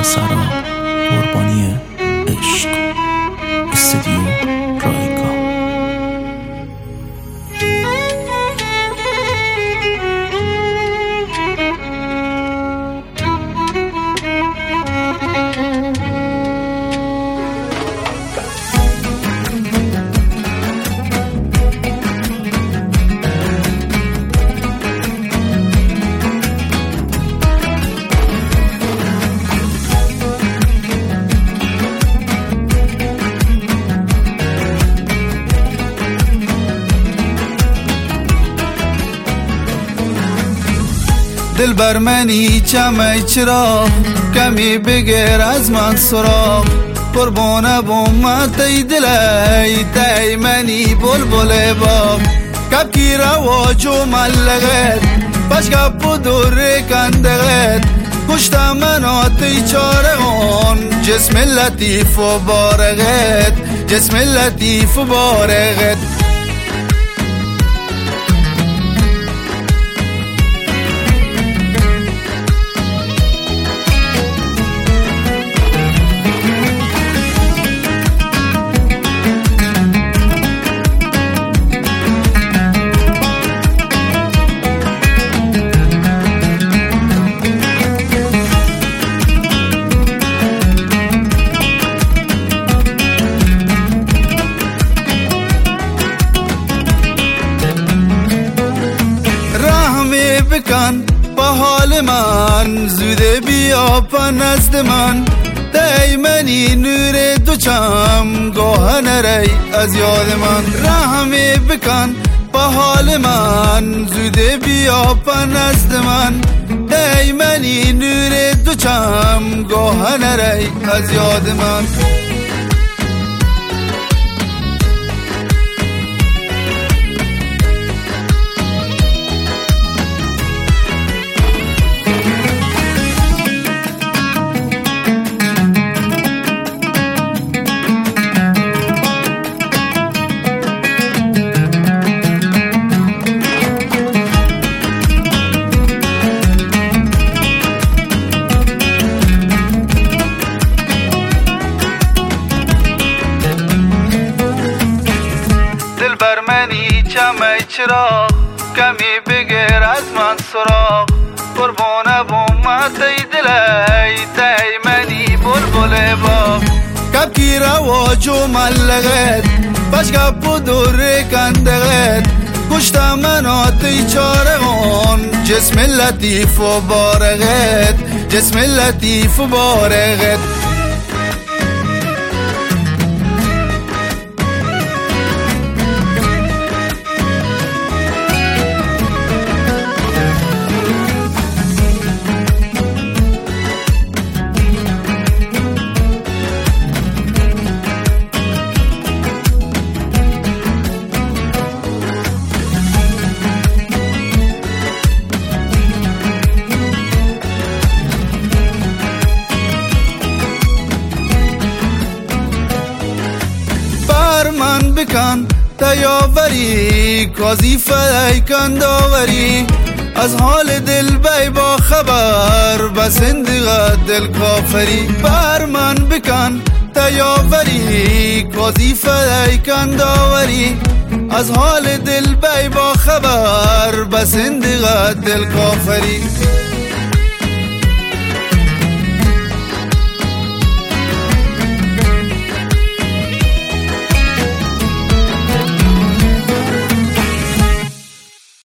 سرا قربانی عشق. استودیو رایگان. دل بر منی چمه چرا کمی بگیر از من سراغ قربانه بومت ای دلی تی منی بلبل باغ کب کی رواجو ملغت باش کب و دور کندغت کشت مناتی چارغان جسم لطیف و بارغت جسم لطیف و بارغت بکن با حال من زوده بیا پا نزد من دیمنی نور دو چم گاه نری از یاد من رحمی بکن با حال من زوده بیا پا نزد من دیمنی نور دو چم گاه نری از یاد من بر منی چمه چرا کمی بگیر از من سراغ قربانه بومت ای دلی تی منی بلبل باغ کب کی رواجو ملغت باش کب و دور کندغت کشت مناتی چارغان جسم لطیف و بارغت جسم لطیف و بارغت من بکن تیاوری کازی فدای کن داوری از حال دل بی با خبر بسندغ دل کافری بر من بکن تیاوری کازی فدای کن داوری از حال دل بی با خبر بسندغ دل کافری